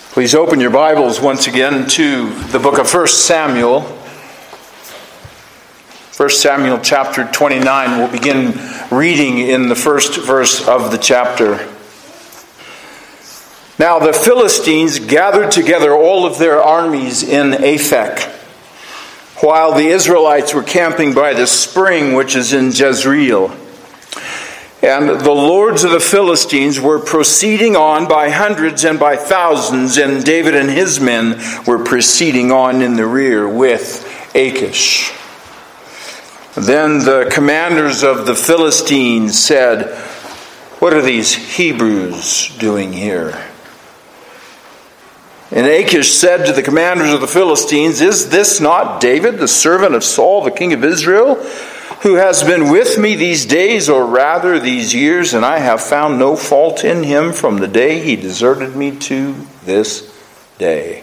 Please open your Bibles once again to the book of 1 Samuel. 1 Samuel chapter 29. We'll begin reading in the first verse of the chapter. Now the Philistines gathered together all of their armies in Aphek, while the Israelites were camping by the spring which is in Jezreel. And the lords of the Philistines were proceeding on by hundreds and by thousands, and David and his men were proceeding on in the rear with Achish. Then the commanders of the Philistines said, "What are these Hebrews doing here?" And Achish said to the commanders of the Philistines, "Is this not David, the servant of Saul, the king of Israel, who has been with me these days, or rather these years, and I have found no fault in him from the day he deserted me to this day?"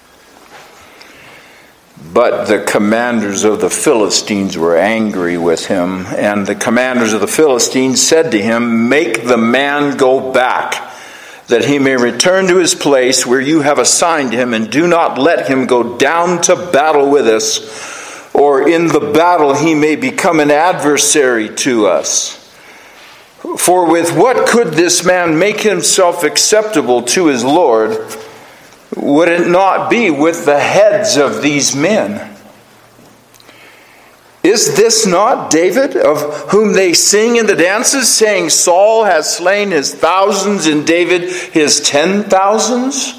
But the commanders of the Philistines were angry with him, and the commanders of the Philistines said to him, "Make the man go back, that he may return to his place where you have assigned him, and do not let him go down to battle with us, or in the battle he may become an adversary to us. For with what could this man make himself acceptable to his Lord? Would it not be with the heads of these men? Is this not David, of whom they sing in the dances, saying, Saul has slain his thousands and David his 10,000s?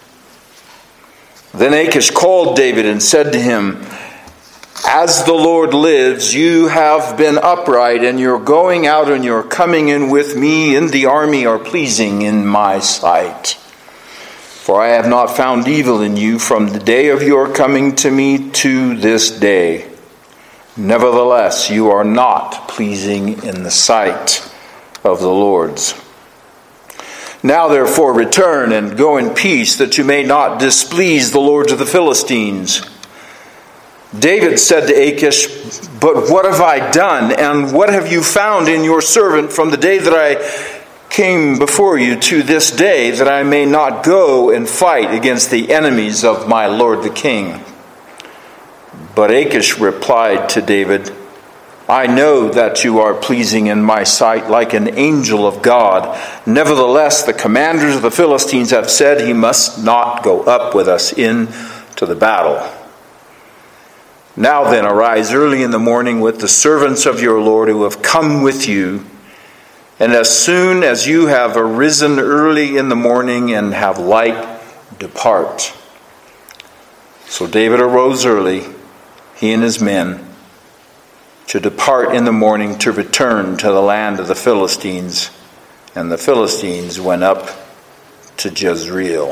Then Achish called David and said to him, "As the Lord lives, you have been upright, and your going out and your coming in with me in the army are pleasing in my sight. For I have not found evil in you from the day of your coming to me to this day. Nevertheless, you are not pleasing in the sight of the Lord's. Now therefore return and go in peace, that you may not displease the lords of the Philistines." David said to Achish, "But what have I done, and what have you found in your servant from the day that I came before you to this day, that I may not go and fight against the enemies of my lord the king?" But Achish replied to David, "I know that you are pleasing in my sight like an angel of God. Nevertheless, the commanders of the Philistines have said he must not go up with us into the battle. Now then, arise early in the morning with the servants of your Lord who have come with you, and as soon as you have arisen early in the morning and have light, depart." So David arose early, he and his men, to depart in the morning to return to the land of the Philistines. And the Philistines went up to Jezreel.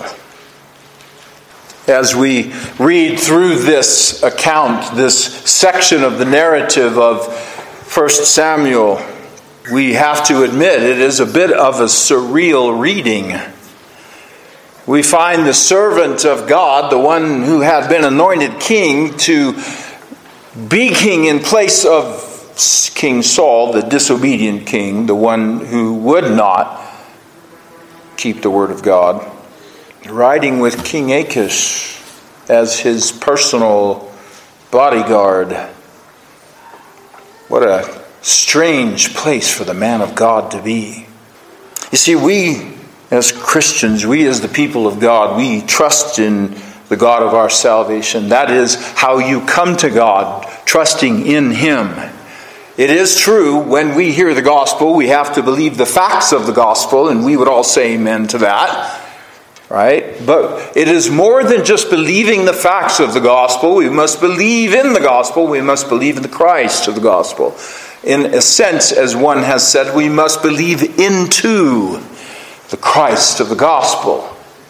As we read through this account, this section of the narrative of 1 Samuel, we have to admit it is a bit of a surreal reading. We find the servant of God, the one who had been anointed king to be king in place of King Saul, the disobedient king, the one who would not keep the word of God, riding with King Achish as his personal bodyguard. What a strange place for the man of God to be. You see, we as Christians, we as the people of God, we trust in the God of our salvation. That is how you come to God, trusting in Him. It is true, when we hear the gospel, we have to believe the facts of the gospel, and we would all say amen to that. Right? But it is more than just believing the facts of the gospel. We must believe in the gospel. We must believe in the Christ of the gospel. In a sense, as one has said, we must believe into the Christ of the gospel.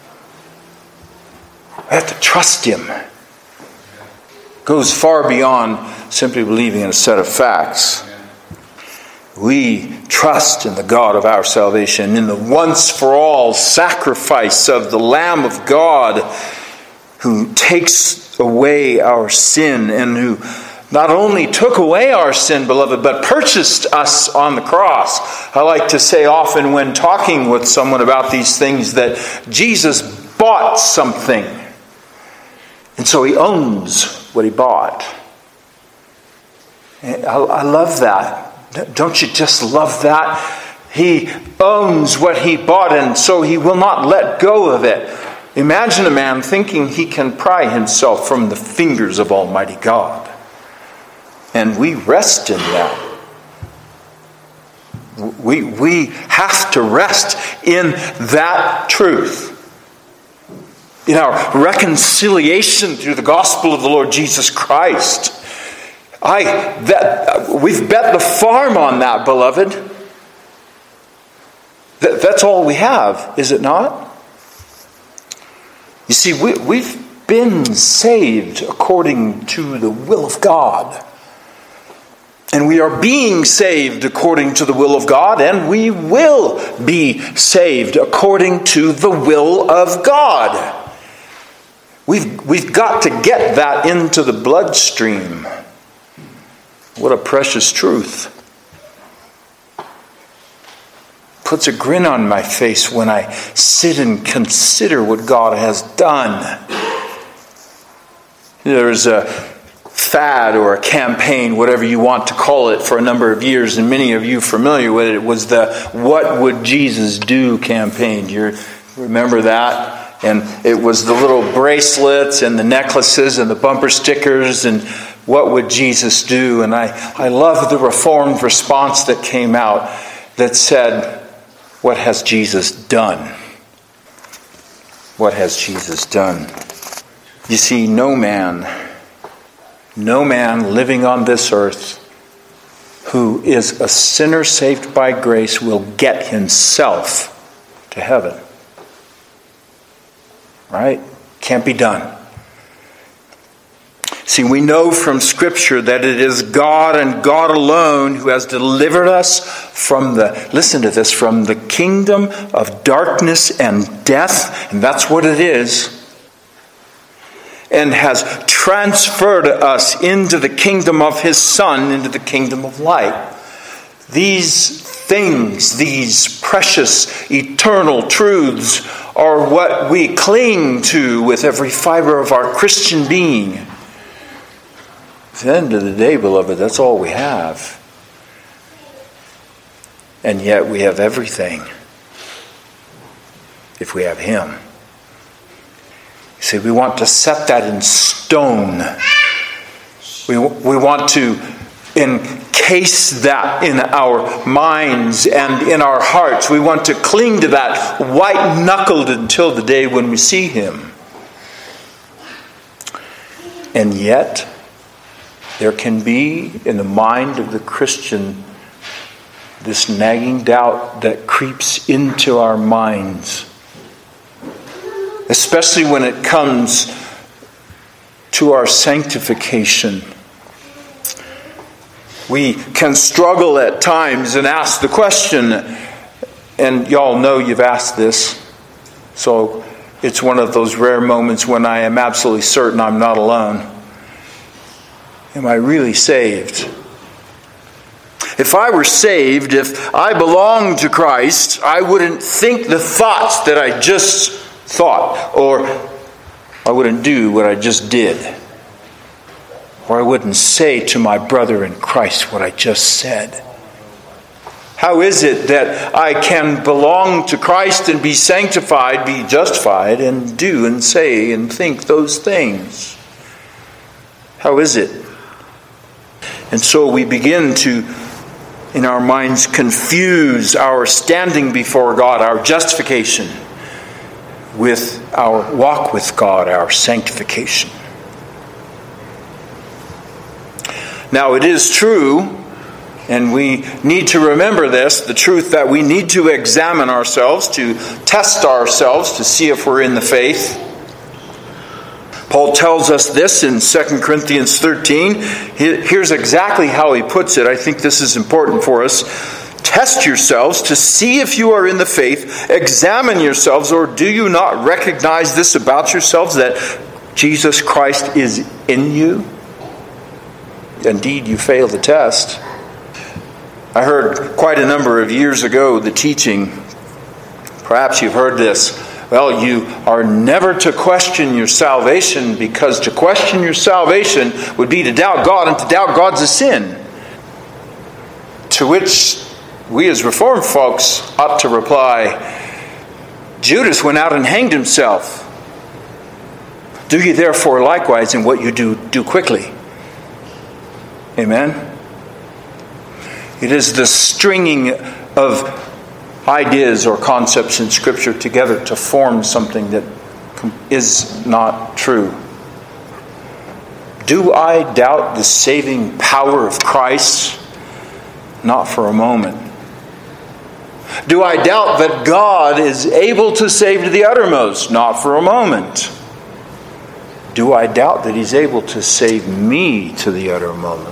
We have to trust Him. It goes far beyond simply believing in a set of facts. We trust in the God of our salvation, in the once-for-all sacrifice of the Lamb of God, who takes away our sin, and who not only took away our sin, beloved, but purchased us on the cross. I like to say often when talking with someone about these things that Jesus bought something. And so he owns what he bought. And I love that. Don't you just love that? He owns what he bought, and so he will not let go of it. Imagine a man thinking he can pry himself from the fingers of Almighty God. And we rest in that. We have to rest in that truth. In our reconciliation through the gospel of the Lord Jesus Christ. We've bet the farm on that, beloved. That's all we have, is it not? You see, we've been saved according to the will of God. And we are being saved according to the will of God, and we will be saved according to the will of God. We've got to get that into the bloodstream. What a precious truth. Puts a grin on my face when I sit and consider what God has done. There's a fad or a campaign, whatever you want to call it, for a number of years, and many of you familiar with it. It was the "What Would Jesus Do" campaign. You remember that? And it was the little bracelets and the necklaces and the bumper stickers and what would Jesus do? And I love the Reformed response that came out that said, what has Jesus done? What has Jesus done? You see, no man living on this earth who is a sinner saved by grace will get himself to heaven. Right? Can't be done. See, we know from Scripture that it is God and God alone who has delivered us from from the kingdom of darkness and death, and that's what it is, and has transferred us into the kingdom of His Son, into the kingdom of light. These things, these precious, eternal truths are what we cling to with every fiber of our Christian being. At the end of the day, beloved, that's all we have. And yet we have everything if we have Him. You see, we want to set that in stone. We want to encase that in our minds and in our hearts. We want to cling to that white-knuckled until the day when we see Him. And yet, there can be in the mind of the Christian this nagging doubt that creeps into our minds, especially when it comes to our sanctification. We can struggle at times and ask the question, and y'all know you've asked this, so it's one of those rare moments when I am absolutely certain I'm not alone. Am I really saved? If I were saved, if I belonged to Christ, I wouldn't think the thoughts that I just thought, or I wouldn't do what I just did, or I wouldn't say to my brother in Christ what I just said. How is it that I can belong to Christ and be sanctified, be justified, and do and say and think those things? How is it? And so we begin to, in our minds, confuse our standing before God, our justification, with our walk with God, our sanctification. Now, it is true, and we need to remember this, the truth that we need to examine ourselves, to test ourselves, to see if we're in the faith. Paul tells us this in 2 Corinthians 13. Here's exactly how he puts it. I think this is important for us. Test yourselves to see if you are in the faith. Examine yourselves, or do you not recognize this about yourselves, that Jesus Christ is in you? Indeed, you fail the test. I heard quite a number of years ago the teaching, perhaps you've heard this, Well, you are never to question your salvation, because to question your salvation would be to doubt God, and to doubt God's a sin. To which we as Reformed folks ought to reply, Judas went out and hanged himself. Do ye therefore likewise, in what you do quickly. Amen? It is the stringing of ideas or concepts in Scripture together to form something that is not true. Do I doubt the saving power of Christ? Not for a moment. Do I doubt that God is able to save to the uttermost? Not for a moment. Do I doubt that He's able to save me to the uttermost?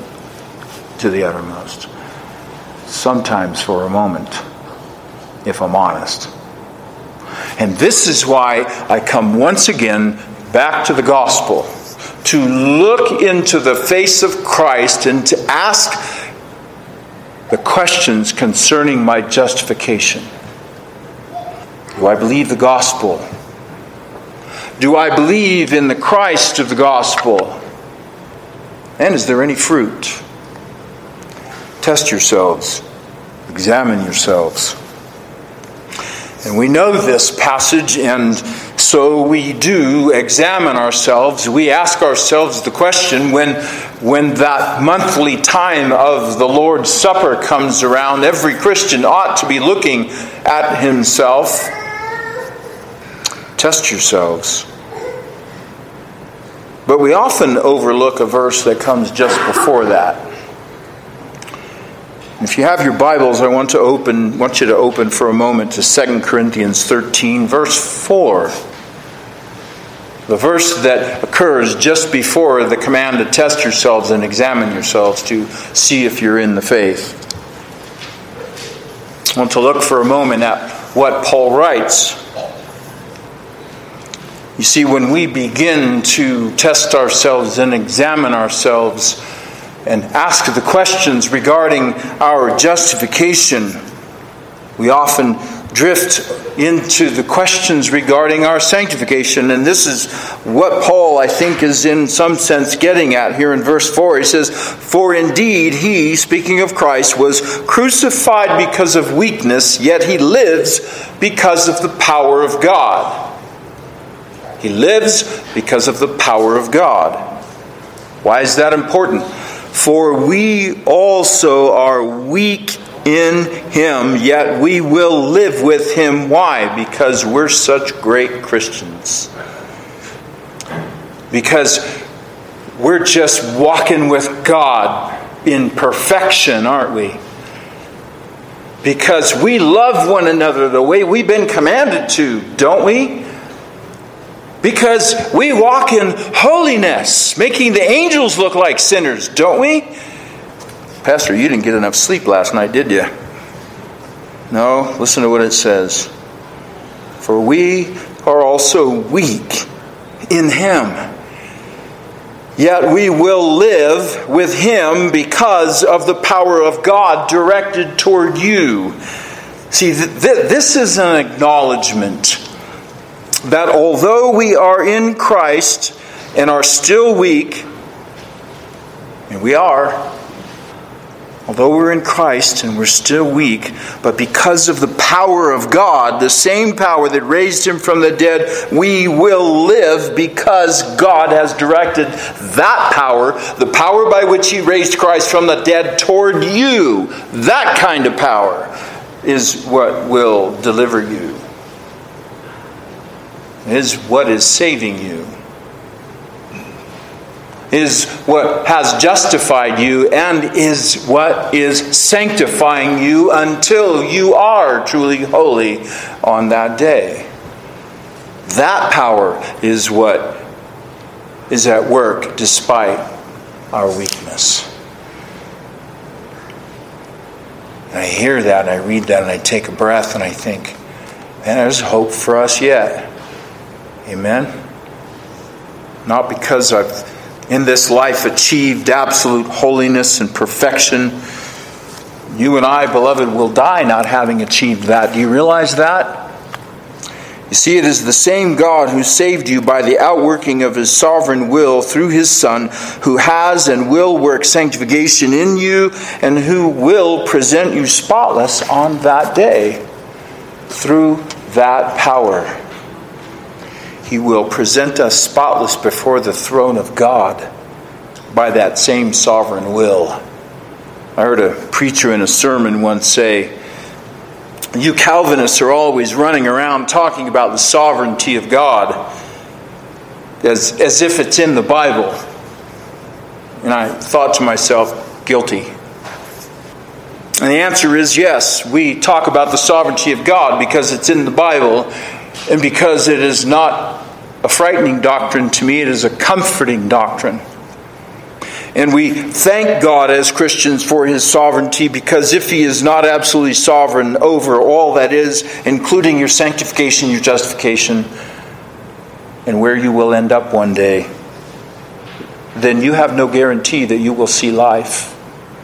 Sometimes for a moment, if I'm honest. And this is why I come once again back to the gospel, to look into the face of Christ and to ask the questions concerning my justification. Do I believe the gospel? Do I believe in the Christ of the gospel? And is there any fruit? Test yourselves. Examine yourselves. And we know this passage, and so we do examine ourselves. We ask ourselves the question, when that monthly time of the Lord's Supper comes around, every Christian ought to be looking at himself. Test yourselves. But we often overlook a verse that comes just before that. If you have your Bibles, I want you to open for a moment to 2 Corinthians 13, verse 4. The verse that occurs just before the command to test yourselves and examine yourselves to see if you're in the faith. I want to look for a moment at what Paul writes. You see, when we begin to test ourselves and examine ourselves and ask the questions regarding our justification, we often drift into the questions regarding our sanctification. And this is what Paul, I think, is in some sense getting at here in verse 4. He says, "For indeed he," speaking of Christ, "was crucified because of weakness, yet he lives because of the power of God." He lives because of the power of God. Why is that important? "For we also are weak in him, yet we will live with him." Why? Because we're such great Christians. Because we're just walking with God in perfection, aren't we? Because we love one another the way we've been commanded to, don't we? Because we walk in holiness, making the angels look like sinners, don't we? Pastor, you didn't get enough sleep last night, did you? No, listen to what it says. "For we are also weak in him, yet we will live with him because of the power of God directed toward you." See, this is an acknowledgement that although we are in Christ and are still weak, and we are, although we're in Christ and we're still weak, but because of the power of God, the same power that raised him from the dead, we will live because God has directed that power, the power by which he raised Christ from the dead, toward you. That kind of power is what will deliver you. Is what is saving you. Is what has justified you, and is what is sanctifying you until you are truly holy on that day. That power is what is at work despite our weakness. And I hear that, and I read that, and I take a breath, and I think, man, there's hope for us yet. Amen? Not because I've in this life achieved absolute holiness and perfection. You and I, beloved, will die not having achieved that. Do you realize that? You see, it is the same God who saved you by the outworking of his sovereign will through his Son, who has and will work sanctification in you, and who will present you spotless on that day through that power. He will present us spotless before the throne of God by that same sovereign will. I heard a preacher in a sermon once say, "You Calvinists are always running around talking about the sovereignty of God as if it's in the Bible." And I thought to myself, guilty. And the answer is yes, we talk about the sovereignty of God because it's in the Bible, and because it is not a frightening doctrine to me, it is a comforting doctrine. And we thank God as Christians for his sovereignty, because if he is not absolutely sovereign over all that is, including your sanctification, your justification, and where you will end up one day, then you have no guarantee that you will see life.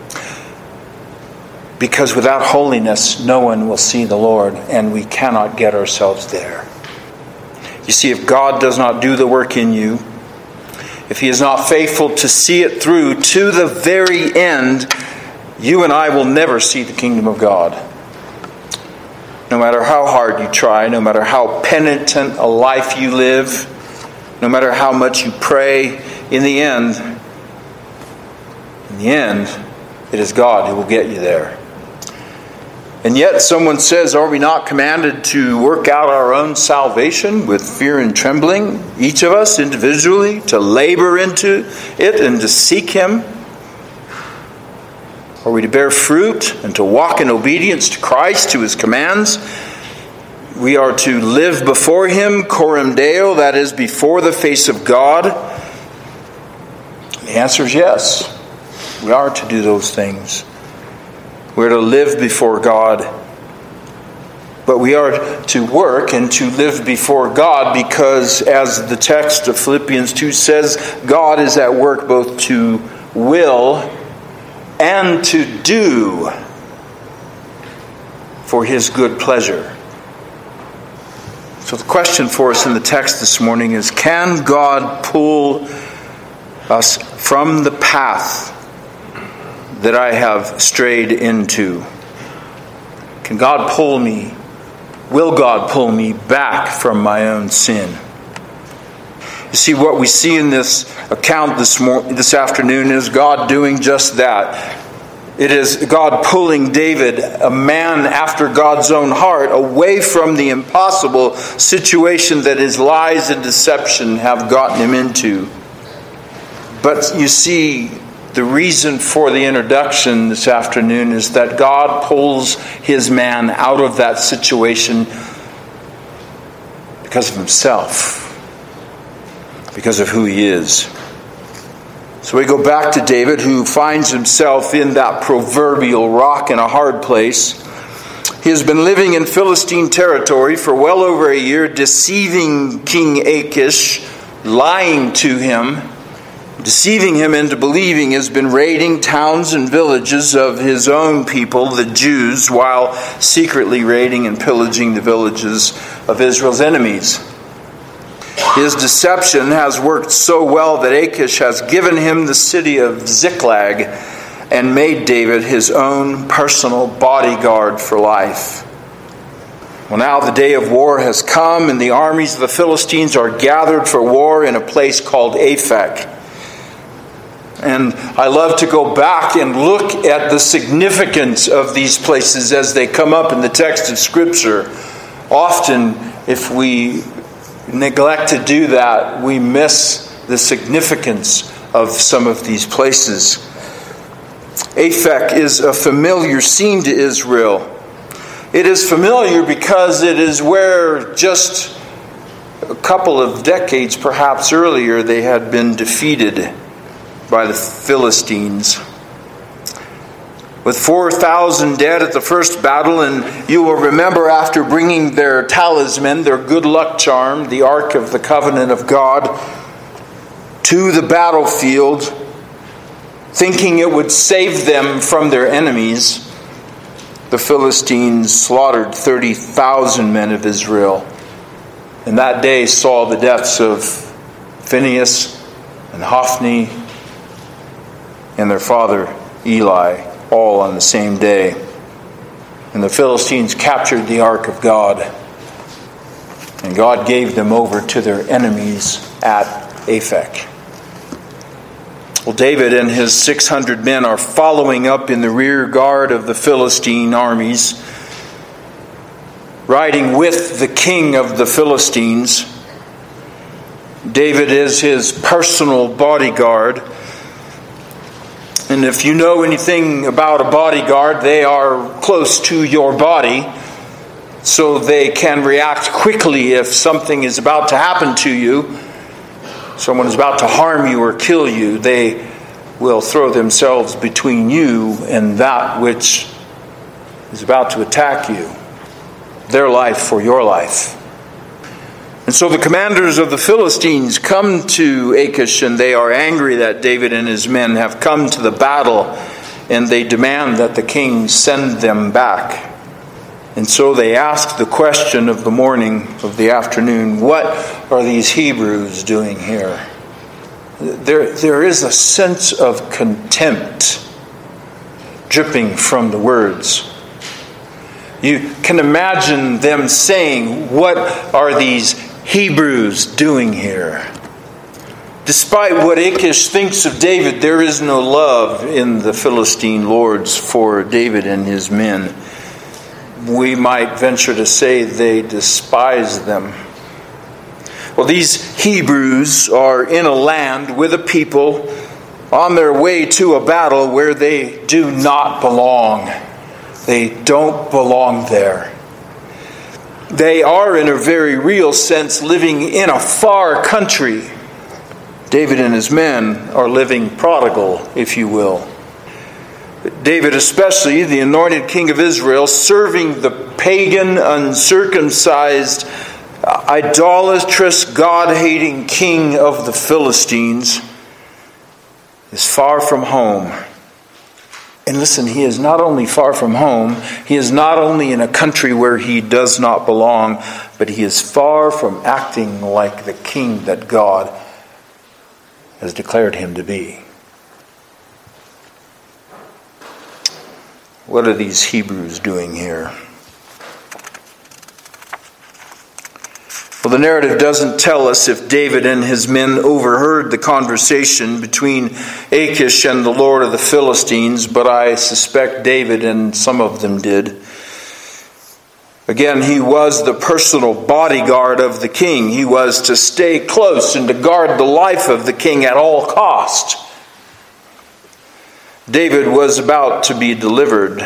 Because without holiness, no one will see the Lord, and we cannot get ourselves there. You see, if God does not do the work in you, if he is not faithful to see it through to the very end, you and I will never see the kingdom of God. No matter how hard you try, no matter how penitent a life you live, no matter how much you pray, in the end, it is God who will get you there. And yet someone says, are we not commanded to work out our own salvation with fear and trembling? Each of us individually, to labor into it and to seek him? Are we to bear fruit and to walk in obedience to Christ, to his commands? We are to live before him, coram Deo, that is, before the face of God. The answer is yes. We are to do those things. We're to live before God. But we are to work and to live before God because, as the text of Philippians 2 says, God is at work both to will and to do for his good pleasure. So the question for us in the text this morning is, can God pull us from the path that I have strayed into? Can God pull me? Will God pull me back from my own sin? You see, what we see in this account this afternoon is God doing just that. It is God pulling David, a man after God's own heart, away from the impossible situation that his lies and deception have gotten him into. But you see, the reason for the introduction this afternoon is that God pulls his man out of that situation because of himself, because of who he is. So we go back to David, who finds himself in that proverbial rock in a hard place. He has been living in Philistine territory for well over a year, deceiving King Achish, lying to him, deceiving him into believing he has been raiding towns and villages of his own people, the Jews, while secretly raiding and pillaging the villages of Israel's enemies. His deception has worked so well that Achish has given him the city of Ziklag and made David his own personal bodyguard for life. Well, now the day of war has come, and the armies of the Philistines are gathered for war in a place called Aphek. And I love to go back and look at the significance of these places as they come up in the text of Scripture. Often, if we neglect to do that, we miss the significance of some of these places. Aphek is a familiar scene to Israel. It is familiar because it is where just a couple of decades perhaps earlier they had been defeated by the Philistines. With 4,000 dead at the first battle, and you will remember after bringing their talisman, their good luck charm, the Ark of the Covenant of God, to the battlefield, thinking it would save them from their enemies, the Philistines slaughtered 30,000 men of Israel. and that day saw the deaths of Phinehas and Hophni and their father Eli, all on the same day. And the Philistines captured the ark of God, and God gave them over to their enemies at Aphek. Well, David and his 600 men are following up in the rear guard of the Philistine armies, riding with the king of the Philistines. David is his personal bodyguard. And if you know anything about a bodyguard, they are close to your body, so they can react quickly if something is about to happen to you. Someone is about to harm you or kill you. They will throw themselves between you and that which is about to attack you. Their life for your life. And so the commanders of the Philistines come to Achish, and they are angry that David and his men have come to the battle, and they demand that the king send them back. And so they ask the question of the morning, of the afternoon, what are these Hebrews doing here? There is a sense of contempt dripping from the words. You can imagine them saying, what are these Hebrews doing here? Despite what Achish thinks of David, there is no love in the Philistine lords for David and his men. We might venture to say they despise them. Well, these Hebrews are in a land with a people on their way to a battle where they do not belong. They don't belong there. They are, in a very real sense, living in a far country. David and his men are living prodigal, if you will. David especially, the anointed king of Israel, serving the pagan, uncircumcised, idolatrous, God-hating king of the Philistines, is far from home. And listen, he is not only far from home, he is not only in a country where he does not belong, but he is far from acting like the king that God has declared him to be. What are these Hebrews doing here? Well, the narrative doesn't tell us if David and his men overheard the conversation between Achish and the Lord of the Philistines, but I suspect David and some of them did. Again, he was the personal bodyguard of the king. He was to stay close and to guard the life of the king at all cost. David was about to be delivered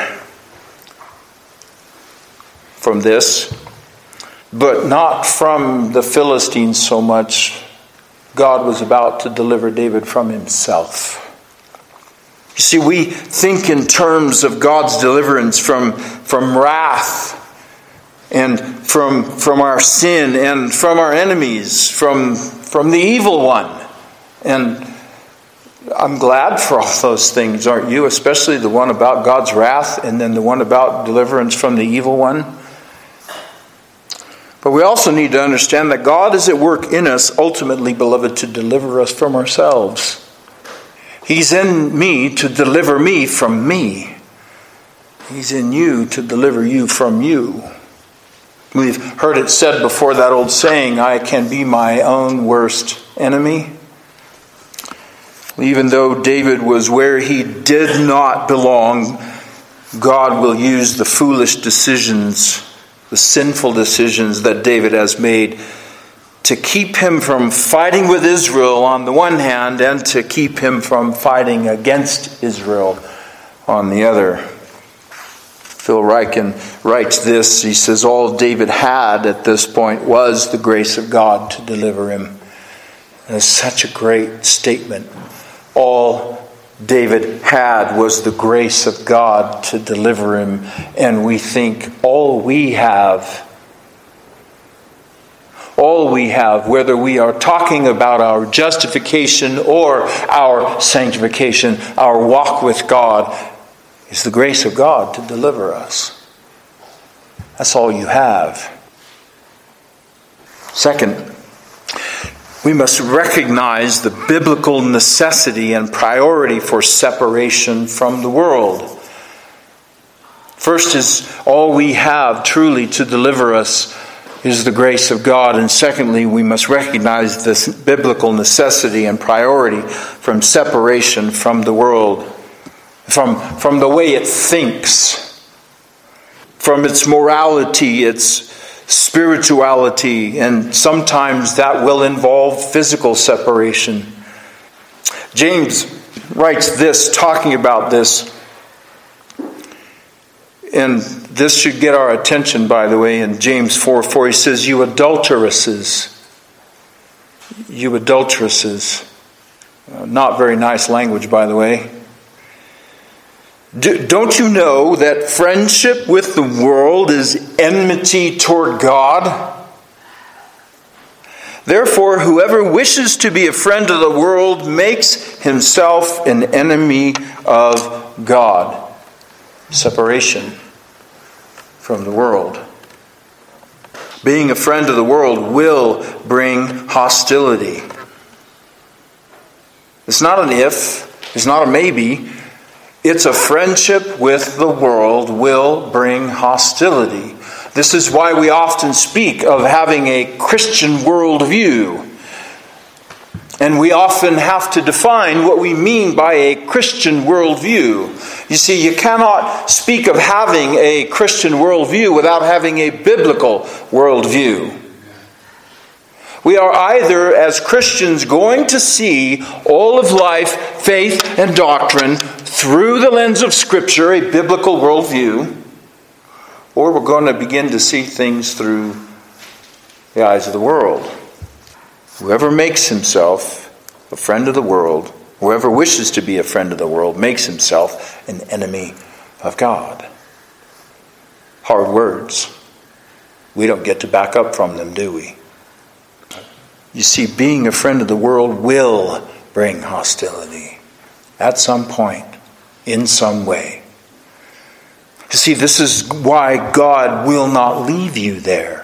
from this, but not from the Philistines so much. God was about to deliver David from himself. You see, we think in terms of God's deliverance from wrath and from our sin and from our enemies, from the evil one. And I'm glad for all those things, aren't you? Especially the one about God's wrath and then the one about deliverance from the evil one. But we also need to understand that God is at work in us, ultimately, beloved, to deliver us from ourselves. He's in me to deliver me from me. He's in you to deliver you from you. We've heard it said before, that old saying, I can be my own worst enemy. Even though David was where he did not belong, God will use the foolish decisions, the sinful decisions that David has made to keep him from fighting with Israel on the one hand and to keep him from fighting against Israel on the other. Phil Ryken writes this. He says, all David had at this point was the grace of God to deliver him. And it's such a great statement. All David had was the grace of God to deliver him. And we think all we have, whether we are talking about our justification or our sanctification, our walk with God, is the grace of God to deliver us. That's all you have. Second, we must recognize the biblical necessity and priority for separation from the world. First is all we have truly to deliver us is the grace of God. And secondly, we must recognize this biblical necessity and priority from separation from the world, from the way it thinks, from its morality, its spirituality, and sometimes that will involve physical separation. James writes this, talking about this, and this should get our attention, by the way. In James 4:4, he says, "You adulteresses, you adulteresses." Not very nice language, by the way. Don't you know that friendship with the world is enmity toward God? Therefore, whoever wishes to be a friend of the world makes himself an enemy of God. Separation from the world. Being a friend of the world will bring hostility. It's not an if, it's not a maybe. It's a friendship with the world will bring hostility. This is why we often speak of having a Christian worldview. And we often have to define what we mean by a Christian worldview. You see, you cannot speak of having a Christian worldview without having a biblical worldview. We are either, as Christians, going to see all of life, faith, and doctrine through the lens of Scripture, a biblical worldview, or we're going to begin to see things through the eyes of the world. Whoever makes himself a friend of the world, whoever wishes to be a friend of the world, makes himself an enemy of God. Hard words. We don't get to back up from them, do we? You see, being a friend of the world will bring hostility at some point, in some way. You see, this is why God will not leave you there.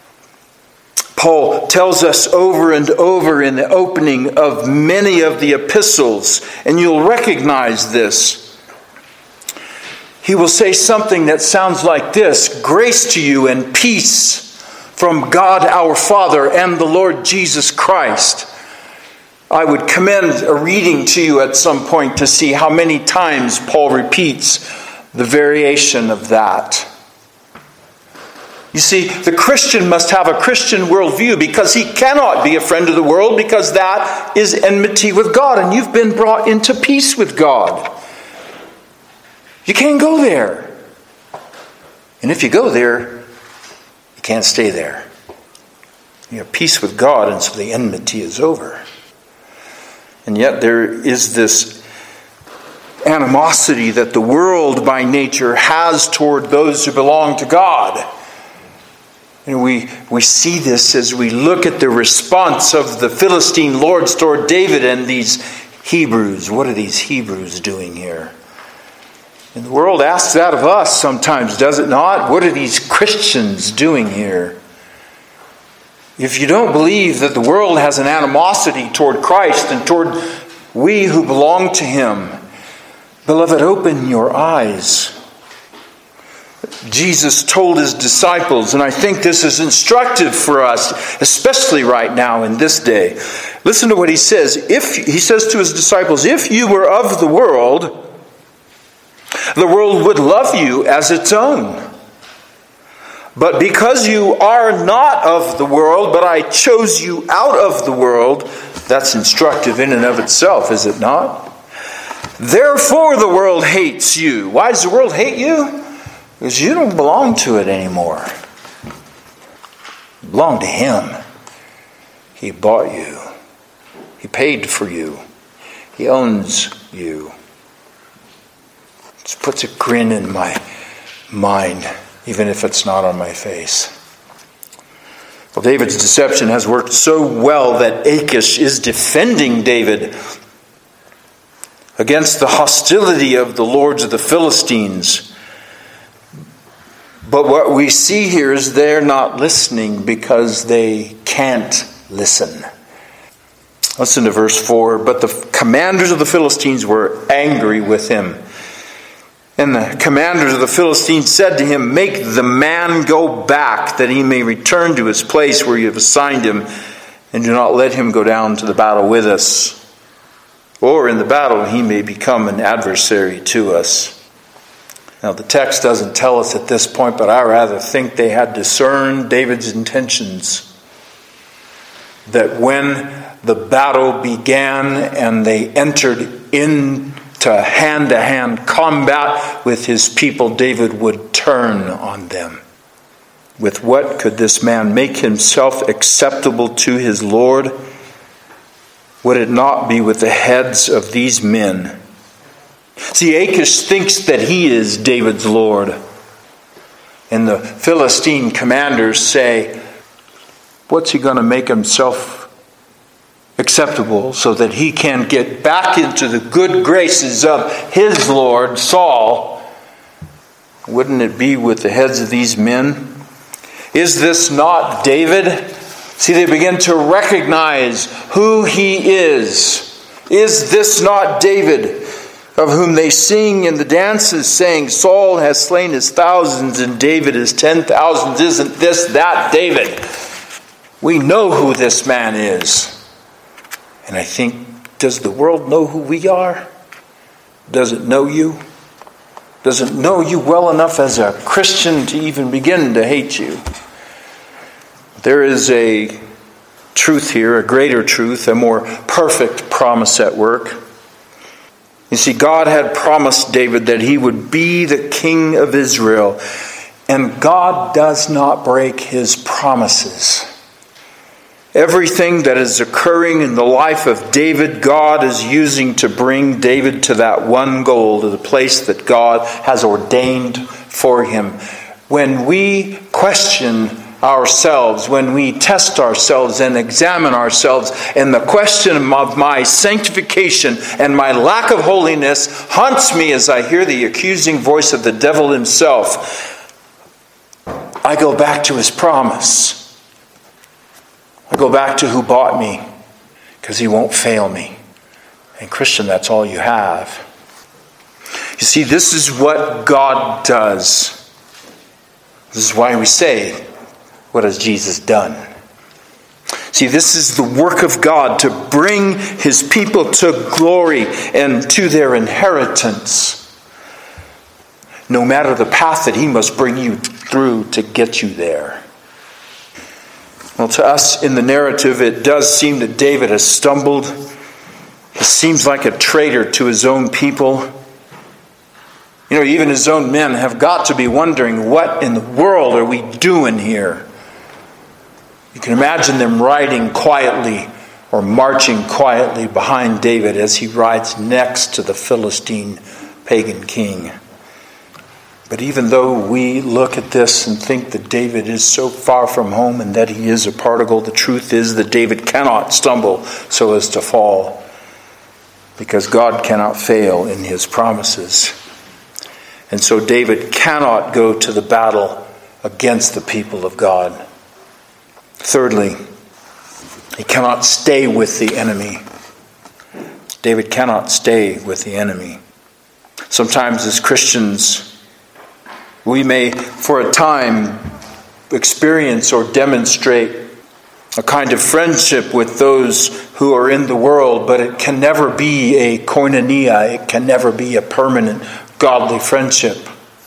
Paul tells us over and over in the opening of many of the epistles, and you'll recognize this. He will say something that sounds like this: "Grace to you and peace from God our Father and the Lord Jesus Christ." I would commend a reading to you at some point to see how many times Paul repeats the variation of that. You see, the Christian must have a Christian worldview because he cannot be a friend of the world, because that is enmity with God, and you've been brought into peace with God. You can't go there. And if you go there, you can't stay there. You have peace with God, and so the enmity is over. And yet there is this animosity that the world by nature has toward those who belong to God. And we see this as we look at the response of the Philistine lords toward David and these Hebrews. What are these Hebrews doing here? And the world asks that of us sometimes, does it not? What are these Christians doing here? If you don't believe that the world has an animosity toward Christ and toward we who belong to Him, beloved, open your eyes. Jesus told His disciples, and I think this is instructive for us, especially right now in this day. Listen to what He says. He says to His disciples, "If you were of the world would love you as its own. But because you are not of the world, but I chose you out of the world," that's instructive in and of itself, is it not? "Therefore the world hates you." Why does the world hate you? Because you don't belong to it anymore. You belong to Him. He bought you. He paid for you. He owns you. It puts a grin in my mind, even if it's not on my face. Well, David's deception has worked so well that Achish is defending David against the hostility of the lords of the Philistines. But what we see here is they're not listening because they can't listen. Listen to verse 4. But the commanders of the Philistines were angry with him. And the commanders of the Philistines said to him, "Make the man go back, that he may return to his place where you have assigned him, and do not let him go down to the battle with us. Or in the battle he may become an adversary to us." Now the text doesn't tell us at this point, but I rather think they had discerned David's intentions. That when the battle began and they entered into hand-to-hand combat with his people, David would turn on them. With what could this man make himself acceptable to his Lord? Would it not be with the heads of these men? See, Achish thinks that he is David's Lord. And the Philistine commanders say, what's he going to make himself acceptable so that he can get back into the good graces of his Lord, Saul? Wouldn't it be with the heads of these men? Is this not David? See, they begin to recognize who he is. Is this not David, of whom they sing in the dances, saying, Saul has slain his thousands and David his 10,000s. Isn't this that David? We know who this man is. And I think, does the world know who we are? Does it know you? Does it know you well enough as a Christian to even begin to hate you? There is a truth here, a greater truth, a more perfect promise at work. You see, God had promised David that he would be the king of Israel. And God does not break his promises. Everything that is occurring in the life of David, God is using to bring David to that one goal, to the place that God has ordained for him. When we question ourselves, when we test ourselves and examine ourselves, and the question of my sanctification and my lack of holiness haunts me as I hear the accusing voice of the devil himself, I go back to his promise. I go back to who bought me, because he won't fail me. And Christian, that's all you have. You see, this is what God does. This is why we say, what has Jesus done? See, this is the work of God to bring his people to glory and to their inheritance. No matter the path that he must bring you through to get you there. Well, to us in the narrative, it does seem that David has stumbled. He seems like a traitor to his own people. You know, even his own men have got to be wondering, what in the world are we doing here? You can imagine them riding quietly or marching quietly behind David as he rides next to the Philistine pagan king. But even though we look at this and think that David is so far from home and that he is a prodigal, the truth is that David cannot stumble so as to fall, because God cannot fail in his promises. And so David cannot go to the battle against the people of God. Thirdly, he cannot stay with the enemy. David cannot stay with the enemy. Sometimes as Christians, we may for a time experience or demonstrate a kind of friendship with those who are in the world, but it can never be a koinonia. It can never be a permanent godly friendship.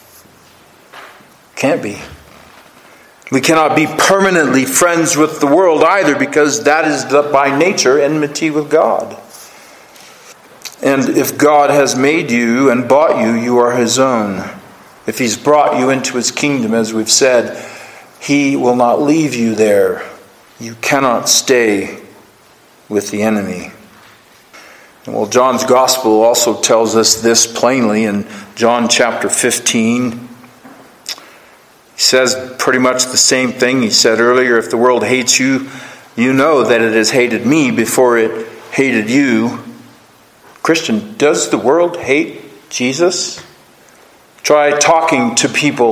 Can't be. We cannot be permanently friends with the world either, because that is by nature enmity with God. And if God has made you and bought you, you are his own. If he's brought you into his kingdom, as we've said, he will not leave you there. You cannot stay with the enemy. Well, John's Gospel also tells us this plainly in John chapter 15. He says pretty much the same thing he said earlier. If the world hates you, you know that it has hated me before it hated you. Christian, does the world hate Jesus? Try talking to people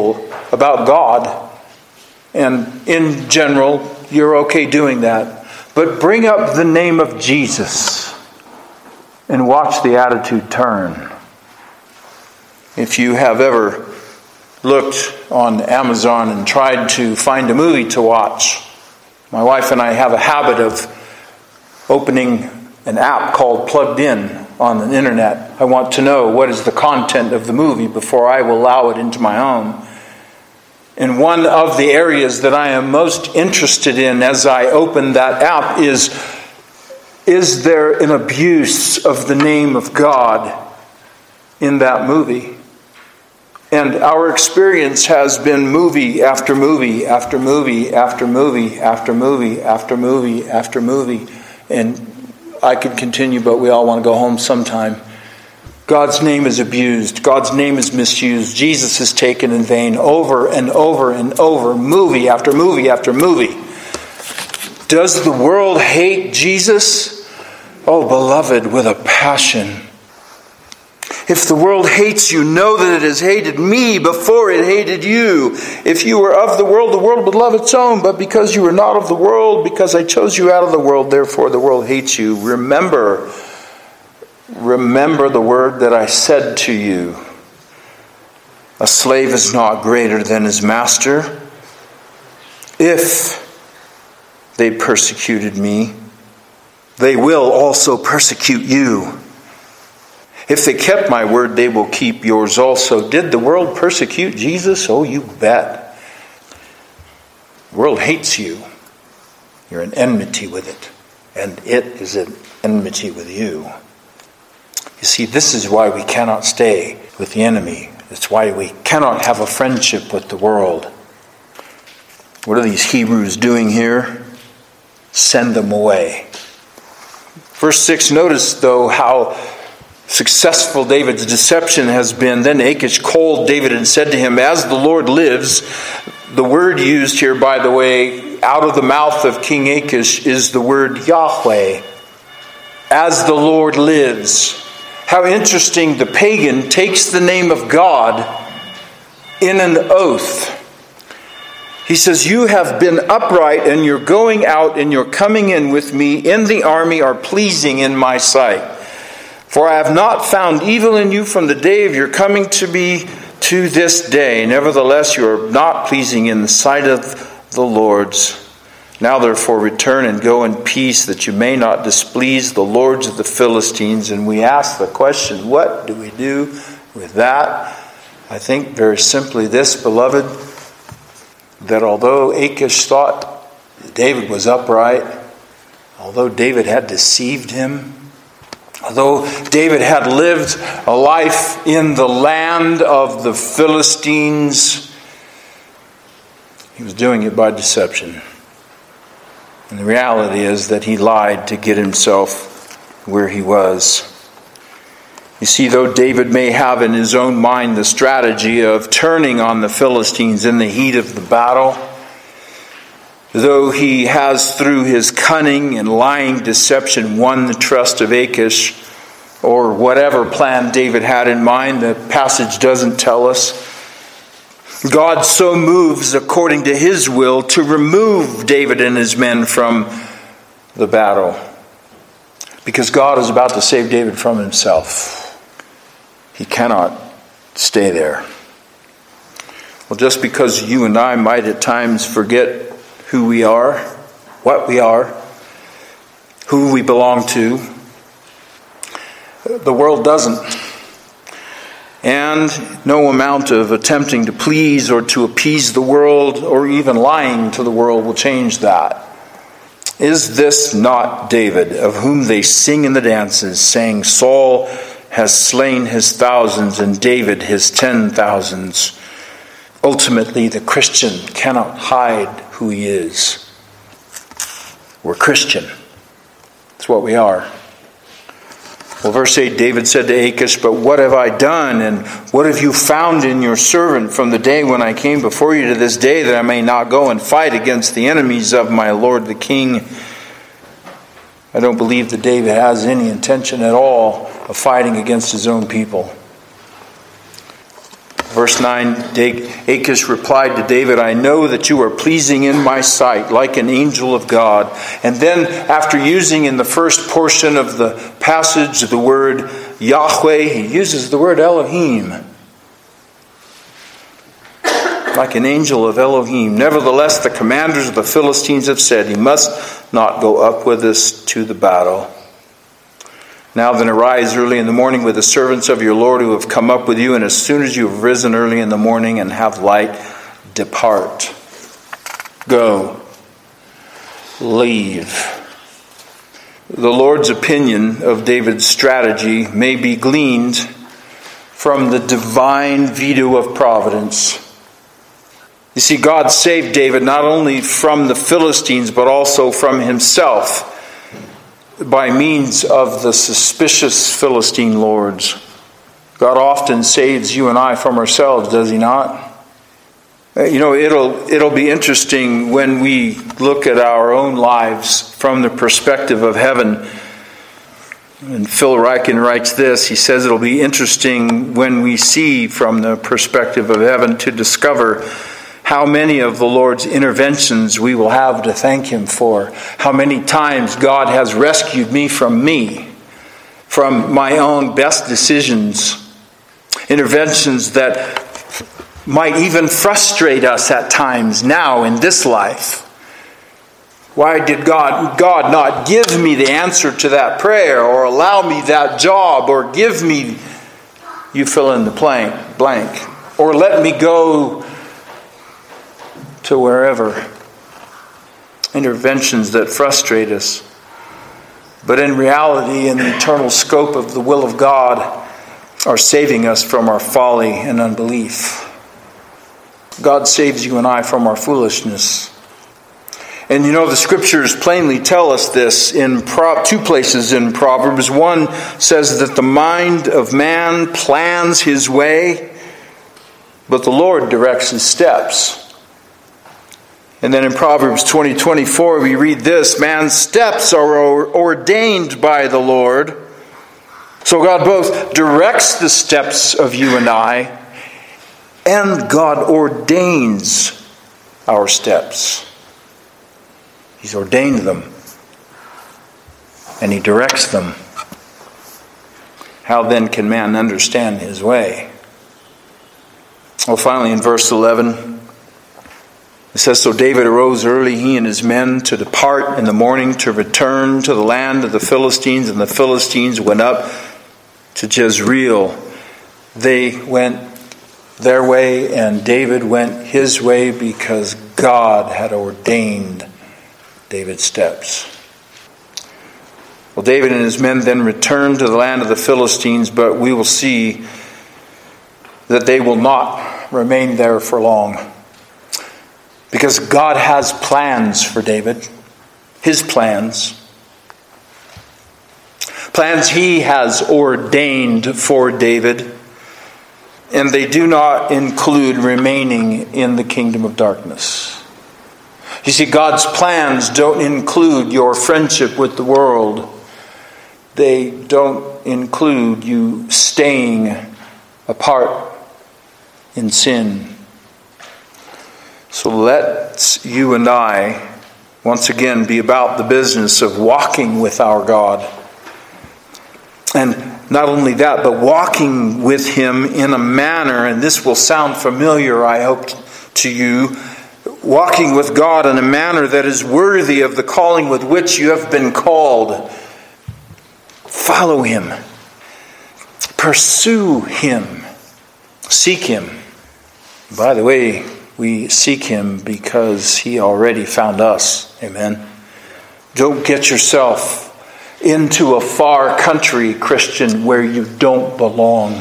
about God. And in general, you're okay doing that. But bring up the name of Jesus and watch the attitude turn. If you have ever looked on Amazon and tried to find a movie to watch, my wife and I have a habit of opening an app called Plugged In on the internet. I want to know what is the content of the movie before I will allow it into my home. And one of the areas that I am most interested in as I open that app is there an abuse of the name of God in that movie? And our experience has been movie after movie after movie after movie after movie after movie after movie. And I could continue, but we all want to go home sometime. God's name is abused. God's name is misused. Jesus is taken in vain over and over and over, movie after movie after movie. Does the world hate Jesus? Oh, beloved, with a passion. If the world hates you, know that it has hated me before it hated you. If you were of the world would love its own. But because you are not of the world, because I chose you out of the world, therefore the world hates you. Remember the word that I said to you. A slave is not greater than his master. If they persecuted me, they will also persecute you. If they kept my word, they will keep yours also. Did the world persecute Jesus? Oh, you bet. The world hates you. You're in enmity with it. And it is in enmity with you. You see, this is why we cannot stay with the enemy. It's why we cannot have a friendship with the world. What are these Hebrews doing here? Send them away. Verse 6, notice though how successful David's deception has been. Then Achish called David and said to him, as the Lord lives. The word used here, by the way, out of the mouth of King Achish is the word Yahweh. As the Lord lives. How interesting, the pagan takes the name of God in an oath. He says, you have been upright, and your going out and your coming in with me in the army are pleasing in my sight. For I have not found evil in you from the day of your coming to me to this day. Nevertheless, you are not pleasing in the sight of the Lord's. Now therefore return and go in peace, that you may not displease the lords of the Philistines. And we ask the question, what do we do with that? I think very simply this, beloved, that although Achish thought David was upright, although David had deceived him, although David had lived a life in the land of the Philistines, he was doing it by deception. And the reality is that he lied to get himself where he was. You see, though David may have in his own mind the strategy of turning on the Philistines in the heat of the battle, though he has through his cunning and lying deception won the trust of Achish, or whatever plan David had in mind, the passage doesn't tell us. God so moves according to his will to remove David and his men from the battle. Because God is about to save David from himself. He cannot stay there. Well, just because you and I might at times forget who we are, what we are, who we belong to, the world doesn't. And no amount of attempting to please or to appease the world or even lying to the world will change that. Is this not David, of whom they sing in the dances, saying, Saul has slain his thousands and David his 10,000s? Ultimately, the Christian cannot hide who he is. We're Christian. That's what we are. Well, verse 8, David said to Achish, but what have I done, and what have you found in your servant from the day when I came before you to this day, that I may not go and fight against the enemies of my lord the king? I don't believe that David has any intention at all of fighting against his own people. Verse Verse 9, Achish replied to David, I know that you are pleasing in my sight, like an angel of God. And then, after using in the first portion of the passage the word Yahweh, he uses the word Elohim. Like an angel of Elohim. Nevertheless, the commanders of the Philistines have said, he must not go up with us to the battle. Now then arise early in the morning with the servants of your Lord who have come up with you, and as soon as you have risen early in the morning and have light, depart. Go. Leave. The Lord's opinion of David's strategy may be gleaned from the divine veto of providence. You see, God saved David not only from the Philistines, but also from himself, by means of the suspicious Philistine lords. God often saves you and I from ourselves, does he not? You know, it'll be interesting when we look at our own lives from the perspective of heaven. And Phil Ryken writes this. He says it'll be interesting when we see from the perspective of heaven to discover how many of the Lord's interventions we will have to thank him for. How many times God has rescued me, from my own best decisions. Interventions that might even frustrate us at times now in this life. Why did God not give me the answer to that prayer, or allow me that job, or give me, you fill in the blank, or let me go to wherever. Interventions that frustrate us. But in reality, in the eternal scope of the will of God, are saving us from our folly and unbelief. God saves you and I from our foolishness. And you know, the scriptures plainly tell us this in two places in Proverbs. One says that the mind of man plans his way, but the Lord directs his steps. And then in Proverbs 20:24 we read this, man's steps are ordained by the Lord. So God both directs the steps of you and I, and God ordains our steps. He's ordained them, and he directs them. How then can man understand his way? Well, finally in verse 11, it says, so David arose early, he and his men, to depart in the morning to return to the land of the Philistines. And the Philistines went up to Jezreel. They went their way and David went his way, because God had ordained David's steps. Well, David and his men then returned to the land of the Philistines, but we will see that they will not remain there for long. Because God has plans for David. His plans. Plans he has ordained for David. And they do not include remaining in the kingdom of darkness. You see, God's plans don't include your friendship with the world. They don't include you staying apart in sin. So let you and I once again be about the business of walking with our God. And not only that, but walking with him in a manner, and this will sound familiar, I hope, to you, walking with God in a manner that is worthy of the calling with which you have been called. Follow him. Pursue him. Seek him. By the way, we seek him because he already found us. Amen. Don't get yourself into a far country, Christian, where you don't belong.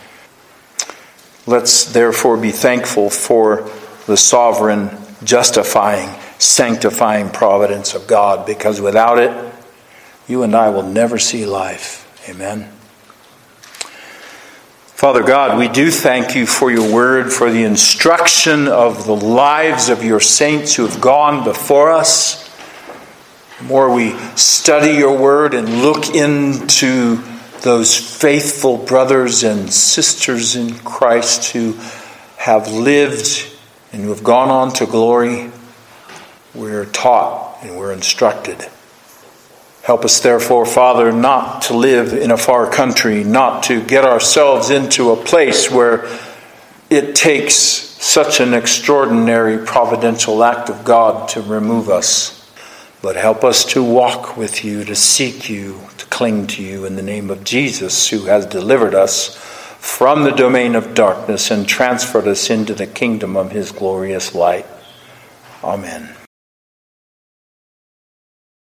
Let's therefore be thankful for the sovereign, justifying, sanctifying providence of God, because without it, you and I will never see life. Amen. Father God, we do thank you for your word, for the instruction of the lives of your saints who have gone before us. The more we study your word and look into those faithful brothers and sisters in Christ who have lived and who have gone on to glory, we're taught and we're instructed. Help us, therefore, Father, not to live in a far country, not to get ourselves into a place where it takes such an extraordinary providential act of God to remove us. But help us to walk with you, to seek you, to cling to you in the name of Jesus, who has delivered us from the domain of darkness and transferred us into the kingdom of his glorious light. Amen.